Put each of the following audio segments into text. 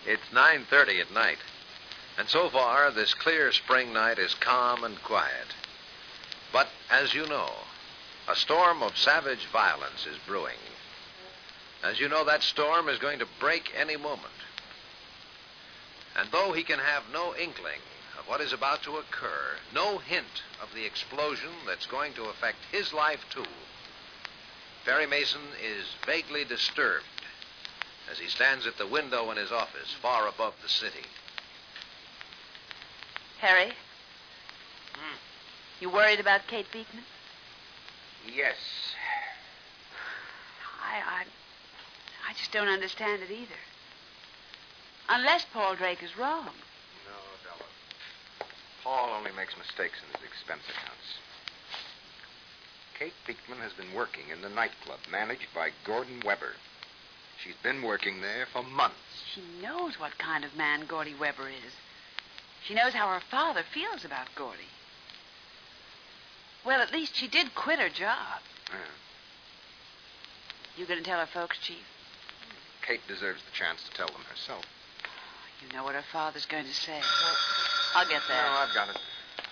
It's 9:30 at night. And so far, this clear spring night is calm and quiet. But, as you know, a storm of savage violence is brewing. As you know, that storm is going to break any moment. And though he can have no inkling of what is about to occur, no hint of the explosion that's going to affect his life, too, Perry Mason is vaguely disturbed as he stands at the window in his office far above the city. Harry? You worried about Kate Beekman? Yes. I just don't understand it either. Unless Paul Drake is wrong. No, Della. Paul only makes mistakes in his expense accounts. Kate Beekman has been working in the nightclub managed by Gordon Weber. She's been working there for months. She knows what kind of man Gordy Weber is. She knows how her father feels about Gordy. Well, at least she did quit her job. Yeah. You going to tell her folks, Chief? Kate deserves the chance to tell them herself. You know what her father's going to say. I'll get that. No, I've got it.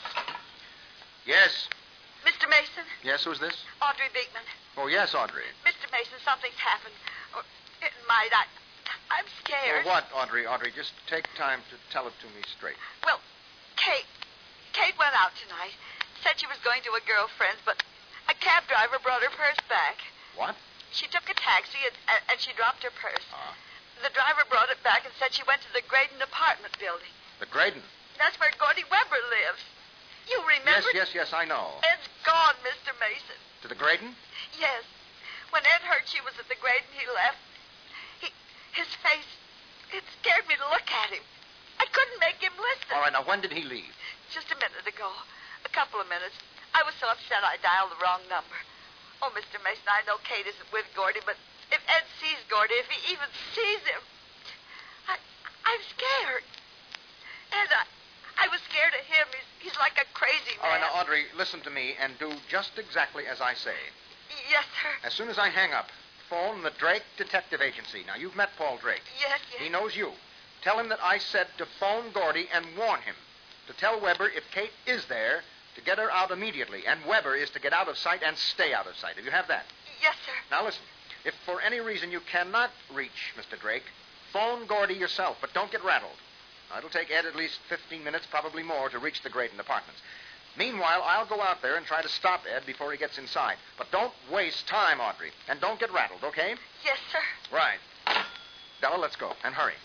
Yes? Mr. Mason? Yes, who's this? Audrey Beekman. Oh, yes, Audrey. Mr. Mason, something's happened. Oh, it might. I'm scared. Well, what, Audrey? Audrey, just take time to tell it to me straight. Well, Kate went out tonight. Said she was going to a girlfriend's, but a cab driver brought her purse back. What? She took a taxi and she dropped her purse. Uh-huh. The driver brought it back and said she went to the Graydon apartment building. The Graydon? That's where Gordy Weber lives. You remember? Yes, I know. Ed's gone, Mr. Mason. To the Graydon? Yes. When Ed heard she was at the Graydon, he left. His face, it scared me to look at him. I couldn't make him listen. All right, now, when did he leave? Just a minute ago. A couple of minutes. I was so upset I dialed the wrong number. Oh, Mr. Mason, I know Kate isn't with Gordy, but if Ed sees Gordy, if he even sees him, I'm scared. Ed, I was scared of him. He's like a crazy man. All right, now, Audrey, listen to me and do just exactly as I say. Yes, sir. As soon as I hang up, phone the Drake Detective Agency. Now, you've met Paul Drake. Yes. He knows you. Tell him that I said to phone Gordy and warn him to tell Weber if Kate is there to get her out immediately, and Weber is to get out of sight and stay out of sight. Do you have that? Yes, sir. Now, listen. If for any reason you cannot reach Mr. Drake, phone Gordy yourself, but don't get rattled. Now, it'll take Ed at least 15 minutes, probably more, to reach the Graydon apartments. Meanwhile, I'll go out there and try to stop Ed before he gets inside. But don't waste time, Audrey. And don't get rattled, okay? Yes, sir. Right. Della, let's go. And hurry.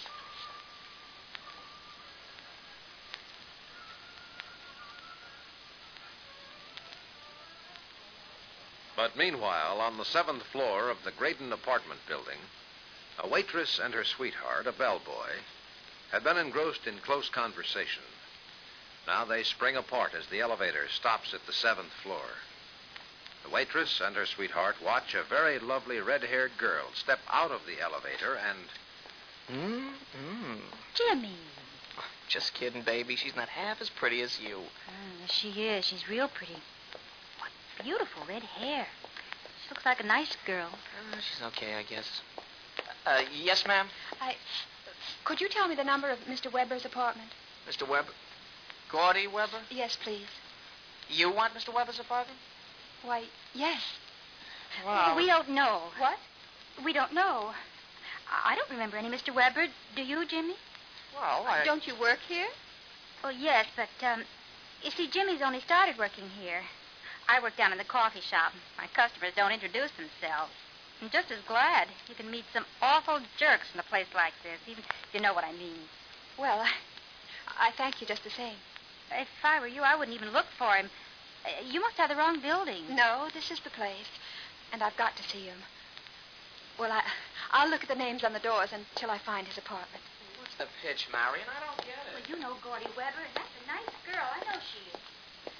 But meanwhile, on the 7th floor of the Graydon apartment building, a waitress and her sweetheart, a bellboy, had been engrossed in close conversation. Now they spring apart as the elevator stops at the 7th floor. The waitress and her sweetheart watch a very lovely red-haired girl step out of the elevator and... Jimmy. Just kidding, baby. She's not half as pretty as you. She is. She's real pretty. What beautiful red hair. She looks like a nice girl. She's okay, I guess. Yes, ma'am? Could you tell me the number of Mr. Weber's apartment? Mr. Weber? Gordy Weber? Yes, please. You want Mr. Weber's apartment? Why, yes. Well, We don't know. What? We don't know. I don't remember any Mr. Weber. Do you, Jimmy? Well, Don't you work here? Well, yes, but, you see, Jimmy's only started working here. I work down in the coffee shop. My customers don't introduce themselves. I'm just as glad. You can meet some awful jerks in a place like this, even if you know what I mean. Well, I thank you just the same. If I were you, I wouldn't even look for him. You must have the wrong building. No, this is the place. And I've got to see him. Well, I'll look at the names on the doors until I find his apartment. what's the pitch, Marion? I don't get Well, it. you know Gordy Weber, and that's a nice girl. I know she is.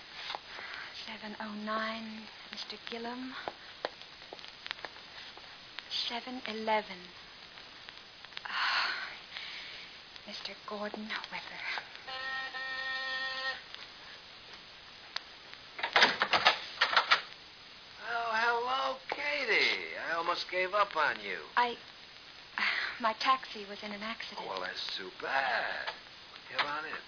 709, Mr. Gillum. 711. Mr. Gordon Weber. Oh, hello, Katie. I almost gave up on you. My taxi was in an accident. Oh, well, that's too bad. Come on in.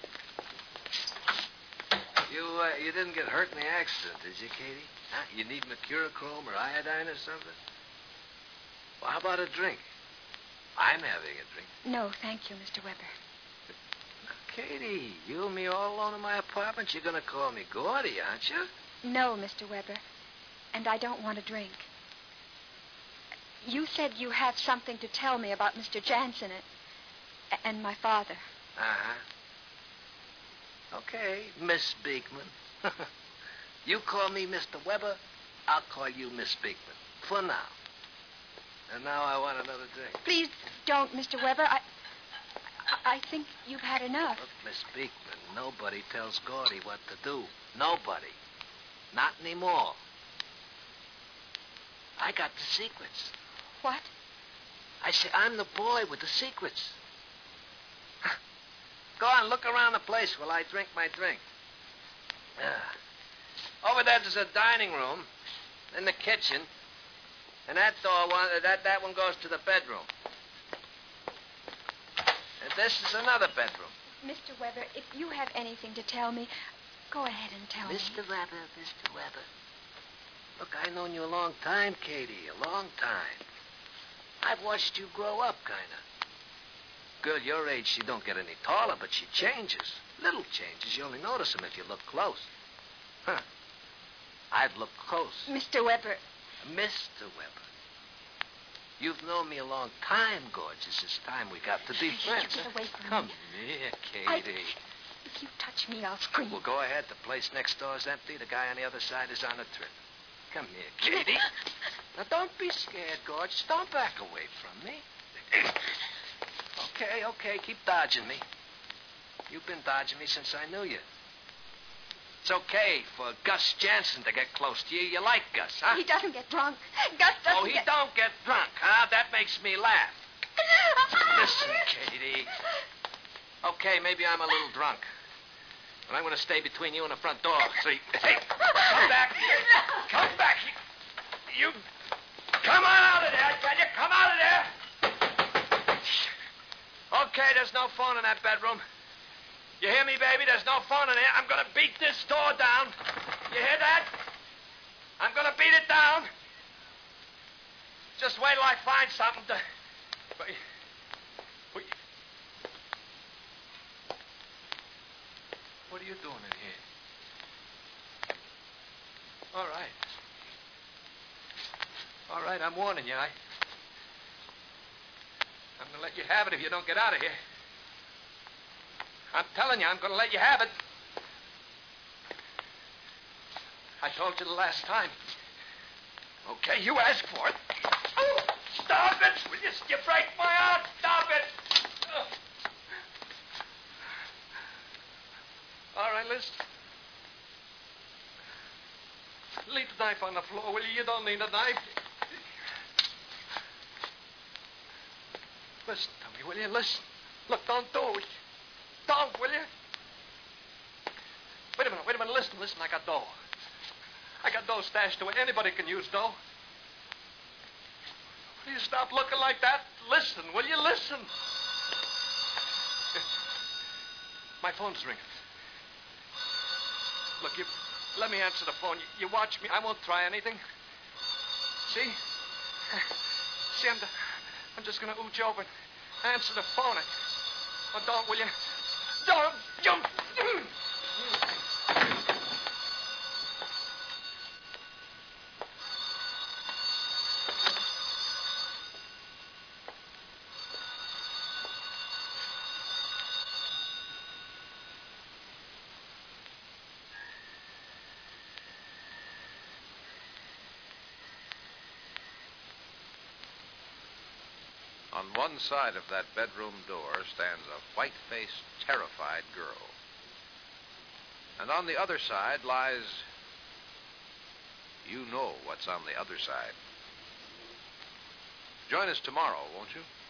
You didn't get hurt in the accident, did you, Katie? Huh? You need mercurochrome or iodine or something? Well, how about a drink? I'm having a drink. No, thank you, Mr. Weber. Katie, you and me all alone in my apartment? You're going to call me Gordy, aren't you? No, Mr. Weber. And I don't want a drink. You said you have something to tell me about Mr. Jansen and my father. Uh-huh. Okay, Miss Beekman. You call me Mr. Weber, I'll call you Miss Beekman. For now. And now I want another drink. Please don't, Mr. Weber. I think you've had enough. Look, Miss Beekman, nobody tells Gordy what to do. Nobody. Not anymore. I got the secrets. What? I say I'm the boy with the secrets. Go on, look around the place while I drink my drink. Over there's a dining room, in the kitchen, and that one goes to the bedroom. And this is another bedroom. Mr. Weber, if you have anything to tell me, go ahead and tell me. Mr. Weber. Look, I've known you a long time, Katie, a long time. I've watched you grow up, kind of. Girl your age, she don't get any taller, but she changes. Little changes. You only notice them if you look close. Huh. I've looked close. Mr. Weber. Mr. Weber. You've known me a long time, gorgeous. It's time we got to be friends. Get away from Come me. here, Katie. If you touch me, I'll scream. Well, go ahead. The place next door is empty. The guy on the other side is on a trip. Come here, Katie. Now, don't be scared, gorgeous. Don't back away from me. Okay. Keep dodging me. You've been dodging me since I knew you. It's okay for Gus Jansen to get close to you. You like Gus, huh? He doesn't get drunk. Gus doesn't Oh, he don't get drunk, huh? That makes me laugh. Listen, Katie. Okay, maybe I'm a little drunk. But I'm going to stay between you and the front door. See? Hey, come back. Come back. You come on out of there, I tell you. Come out of there. Okay, there's no phone in that bedroom. You hear me, baby? There's no phone in there. I'm going to beat this door down. You hear that? I'm going to beat it down. Just wait till I find something to... What are you doing in here? All right, I'm warning you. I'm going to let you have it if you don't get out of here. I'm telling you, I'm going to let you have it. I told you the last time. Okay, you asked for it. Oh, stop it! Will you break my heart? Stop it! All right, listen. Leave the knife on the floor, will you? You don't need a knife. Listen to me, will you? Listen. Look, don't do it. Don't, will you? Wait a minute. Listen, I got dough. I got dough stashed away. Anybody can use dough. Please stop looking like that. Listen, will you? Listen. My phone's ringing. Look, let me answer the phone. You watch me. I won't try anything. See? See, I'm just going to ooch over and answer the phone. Oh, don't, will you? Don't jump. On one side of that bedroom door stands a white-faced, terrified girl. And on the other side lies... You know what's on the other side. Join us tomorrow, won't you?